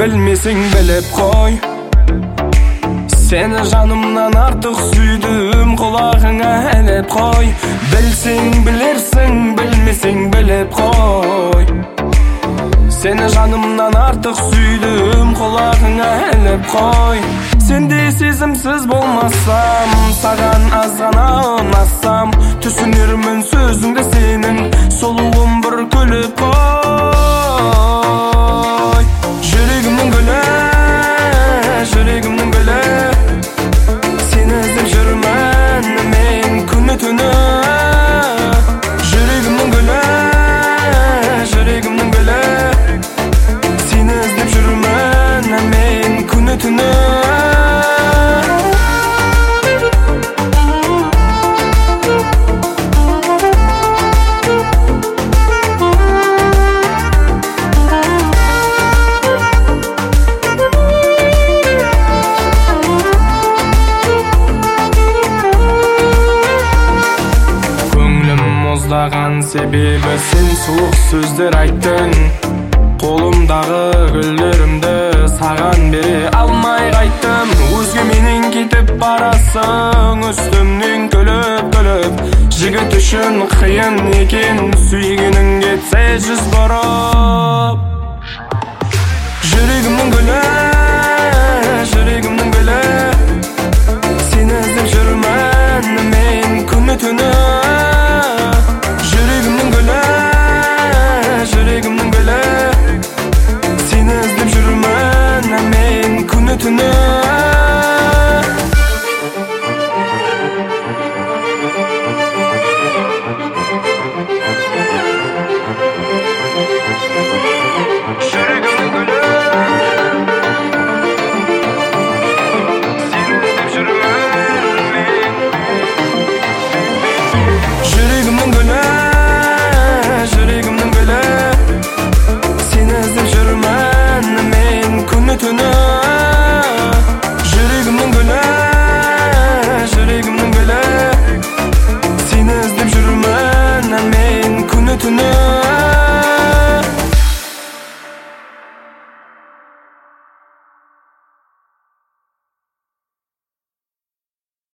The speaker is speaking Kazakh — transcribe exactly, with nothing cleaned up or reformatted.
білмесең біліп қой. Сені жанымнан артық сүйдім, құлағыңа әлеп қой. Білсең білерсің, білмесең біліп қой. Сені жанымнан артық сүйдім, құлағыңа әлеп қой. Сенде сезімсіз болмасам, саған азғана ұнасам, түсінермін сөзіңді сенің, сұлуым бір күліп қой. Жүрегімнің гүлі, жүрегімнің гүлі, сені іздеп жүрмін мен күні түні. Жүрегімнің гүлі, жүрегімнің гүлі, сені іздеп жүрмін мен күні түні. Мұздаған себебі сен суық сөздер айттың. Қолымдағы гүлдерімді саған бере алмай қайттым. Өзгеменен кетіп барасың, үстімнен күліп-күліп. Жігіт үшін қиын екен, сүйгенің кетсе жүз бұрып. Жүрегімнің гүлі,